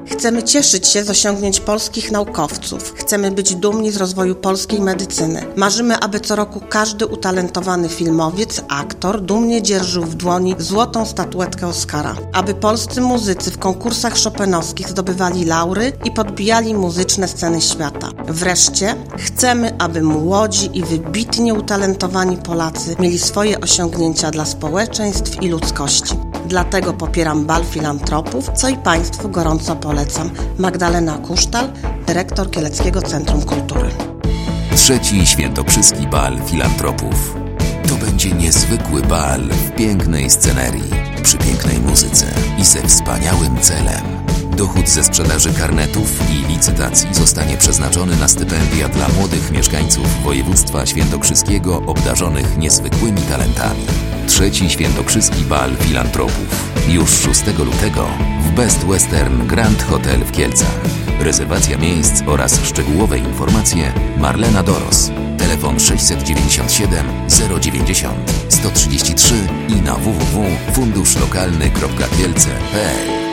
Chcemy cieszyć się z osiągnięć polskich naukowców. Chcemy być dumni z rozwoju polskiej medycyny. Marzymy, aby co roku każdy utalentowany filmowiec, aktor dumnie dzierżył w dłoni złotą statuetkę Oscara. Aby polscy muzycy w konkursach chopinowskich zdobywali laury i podbijali muzyczne sceny świata. Wreszcie chcemy, aby młodzi i wybitnie utalentowani Polacy mieli swoje osiągnięcia dla społeczeństw i ludzkości. Dlatego popieram Bal Filantropów, co i Państwu gorąco polecam. Magdalena Kusztal, dyrektor Kieleckiego Centrum Kultury. Trzeci Świętokrzyski Bal Filantropów. To będzie niezwykły bal w pięknej scenerii, przy pięknej muzyce i ze wspaniałym celem. Dochód ze sprzedaży karnetów i licytacji zostanie przeznaczony na stypendia dla młodych mieszkańców województwa świętokrzyskiego obdarzonych niezwykłymi talentami. Trzeci Świętokrzyski Bal Filantropów. Już 6 lutego w Best Western Grand Hotel w Kielcach. Rezerwacja miejsc oraz szczegółowe informacje Marlena Doros. Telefon 697 090 133 i na www.funduszlokalny.kielce.pl.